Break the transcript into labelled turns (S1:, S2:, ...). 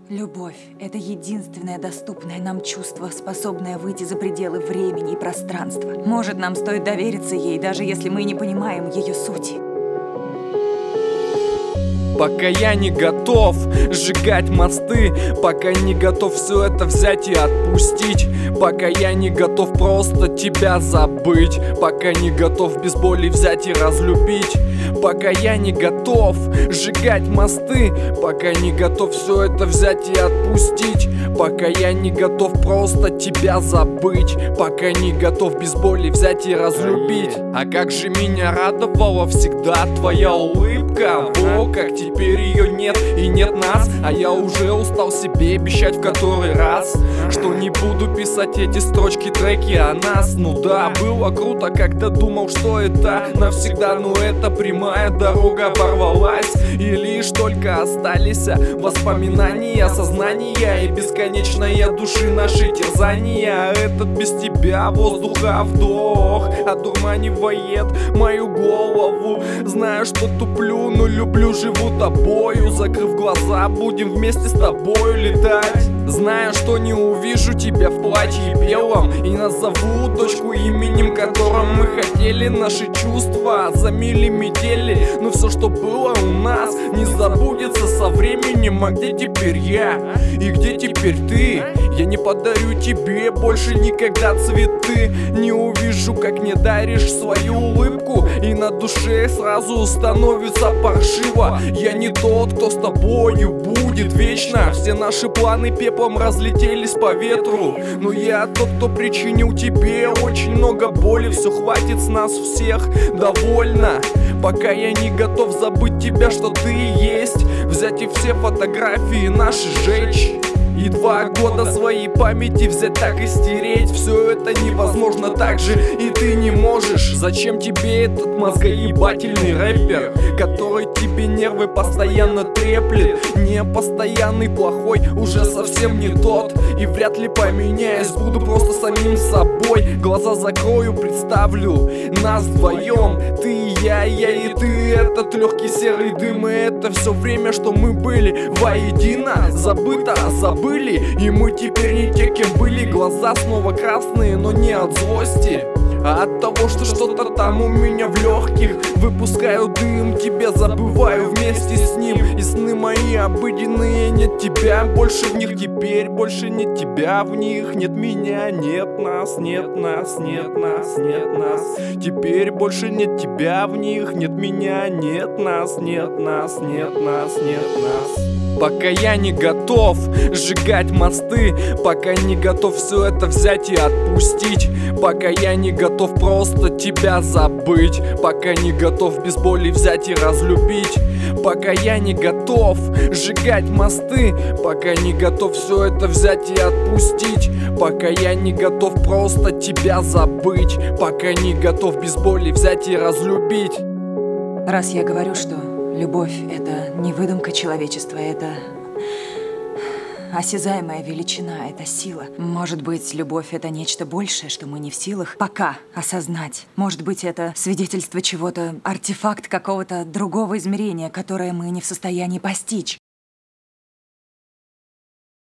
S1: Любовь – это единственное доступное нам чувство, способное выйти за пределы времени и пространства. Может, нам стоит довериться ей, даже если мы не понимаем ее сути.
S2: Пока я не готов сжигать мосты, пока не готов все это взять и отпустить, пока я не готов просто тебя забыть, пока не готов без боли взять и разлюбить, пока я не готов сжигать мосты, пока не готов все это взять и отпустить, пока я не готов просто тебя забыть, пока не готов без боли взять и разлюбить. А как же меня радовала всегда твоя улыбка, во как теперь ее нет и нет нас. А я уже устал себе обещать в который раз, что не буду писать эти строчки, треки о нас. Ну да, было круто, когда думал, что это навсегда, но эта прямая дорога оборвалась, и лишь только остались воспоминания, сознания и бесконечная души наши терзания. Этот без тебя воздуха вдох одурманивает мою голову. Знаю, что туплю, но люблю, живу тобою. Закрыв глаза, будем вместе с тобою летать. Знаю, что не увижу тебя в платье белом, и назову дочку именем, которым мы хотели. Наши чувства за мили метели, но все, что было у нас, не забудется со временем. А где теперь я? И где теперь ты? Я не подарю тебе больше никогда цветы. Не увижу, как не даришь свою улыбку, и на душе сразу становится паршиво. Я не тот, кто с тобою будет вечно. Все наши планы пеплом разлетелись по ветру, но я тот, кто причинил тебе очень много боли. Все, хватит с нас всех, довольно. Пока я не готов забыть тебя, что ты есть, взять и все фотографии наши сжечь, и 2 года своей памяти взять так и стереть. Все это невозможно так же, и ты не можешь. Зачем тебе этот мозгоебательный рэпер, который тебе нервы постоянно треплет? Не постоянный плохой, уже совсем не тот, и вряд ли поменяюсь, буду просто самим собой. Глаза закрою, представлю нас вдвоем, ты и я и ты. Этот легкий серый дым, и это все время, что мы были воедино. Забыто, забыли, и мы теперь не те, кем были. Глаза снова красные, но не от злости, а от того, что что-то там у меня в легких. Выпускаю дым, тебя забываю вместе с ним, и сны мои обыденные. Нет тебя больше в них теперь, больше нет тебя в них. Нет меня, нет нас, нет нас, нет нас, нет нас. Теперь больше нет тебя в них. Нет меня, нет нас, нет нас, нет нас, нет нас. Пока я не готов сжигать мосты, пока не готов все это взять и отпустить, пока я не готов просто тебя забыть, пока не готов без боли взять и разлюбить, пока я не готов сжигать мосты, пока не готов все это взять и отпустить, пока я не готов просто тебя забыть, пока не готов без боли взять и разлюбить.
S1: Раз я говорю, что любовь – это не выдумка человечества, это осязаемая величина, это сила. Может быть, любовь – это нечто большее, что мы не в силах пока осознать. Может быть, это свидетельство чего-то, артефакт какого-то другого измерения, которое мы не в состоянии постичь.